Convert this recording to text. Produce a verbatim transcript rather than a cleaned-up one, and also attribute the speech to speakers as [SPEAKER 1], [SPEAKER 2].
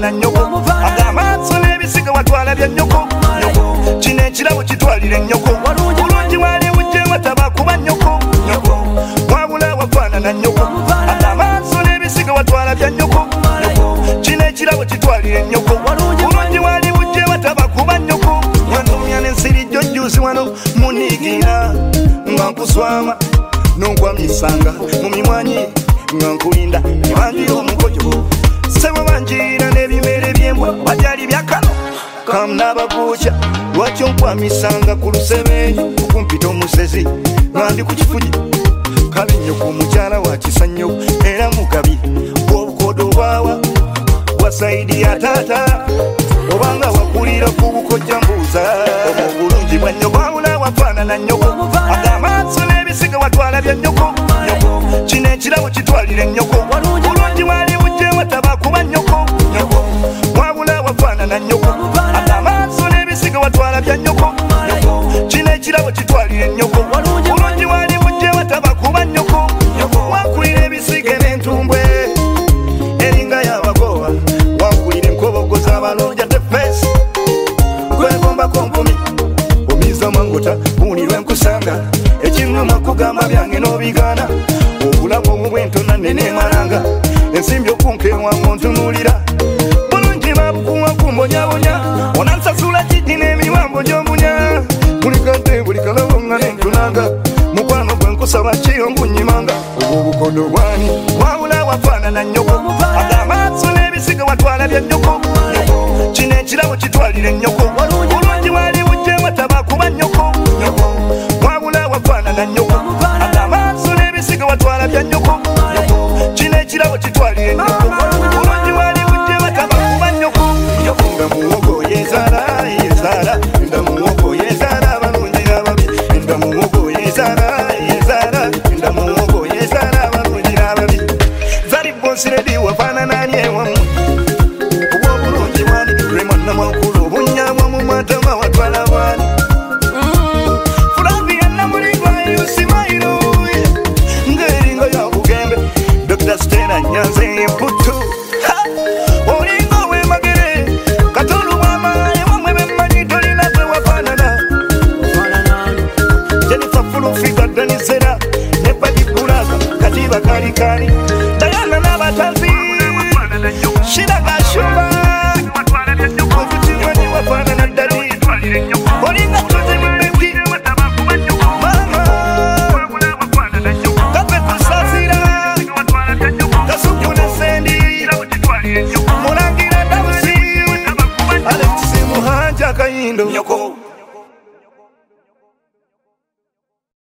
[SPEAKER 1] na nyoko agamatso n'ebisiga watwala bya nyoko kino ekirabo kitwalire nyoko bulungi wali wujje wataba kuba nyoko wabula wafaana na nyoko agamatso n'ebisiga watwala bya nyoko kino ekirabo kitwalire nyoko bulungi wali wujje wataba kuba nyoko wanumya n'ensiri jjojjuzi wano munigira nga nkuswama n'nkwamisanga mu mimwanyi nga nkulinda ebanjira omukojo sebo banjira n'ebimere by'embwa batyali byakano kamunabakuukya lwaki onkwamisanga ku lusebenju okumpita omusezi nga ndi ku kifugi kale nnyo ku mukyala wa kisa nnyo era mugabi bw'obukodo bwawa wasaidi ya taata obanga wakulira ku bukojja mbuuza obulungi bwa nnyoko wabula wafaanana nnyoko agamatso n'ebisiga watwala bya nnyoko kino ekirabo kitwalire nnyoko bulungi wali wujje wataba kuba nnyoko wabula wafaanana nnyoko agamatso n'ebisiga watwala bya nnyoko kino ekirabo kitwalire nnyoko bulungi wali wujje wataba kuba nnyoko wakulira ebisiga n'entumbwe eringa y'abagoba wakulira enkobogo z'abalonja tefeesi kwegombako nkumi omiza mangota buulirwe nkusanga ekinnuma kugamba byange n'obigaana obulamu obwo bwentona neneemalanga ensimbi okunkewango ntunuulira bulungi babukuwa kumbonyabonya onansasula kiti n'emiwambo gy'omunya buli kante buli kalabo nga nentunanga mukwano gwe nkusaba kiyo nkunyimanga obwo obukodo bwani wabula wafaanana nnyoko agamatso n'ebisiga watwala bya nnyoko kino ekirabo kitwalire nnyoko bulungi wali wujje wataba kuba nnyoko wabula wafaanana nnyoko agamatso n'ebisiga watwala bya nnyoko kino ekirabo kitwalire nnyoko bulungi wali wujje wataba kuba nnyoko nga muwogo yezaala yezaala nga muwogo yezaala abalungi n'ababi nga muwogo yezaala yezaala nga muwogo yezaala abalungi n'ababi zali bonsiredi wafaananani ewamu obw'obulungi wani lwemwana mwakulu obunyamwa mu matama watwala bwani fulaviya namulingwa yusimairo ng'eringo yabugembe dokita stena nyanze emputu olinga ow'emagere katolu bw'amaanyi wamwe bemmanyi tolina gwe wafaanana jenifa fulufiga danizera ne badikulaga katiba kalikali dayana n'abatazi shiragashuba okukinyonyi wafaanana ddali olinga tozimibeki mama kape kusasira kasuku ne sendi mulangira dabusi alexi muhanja kayindo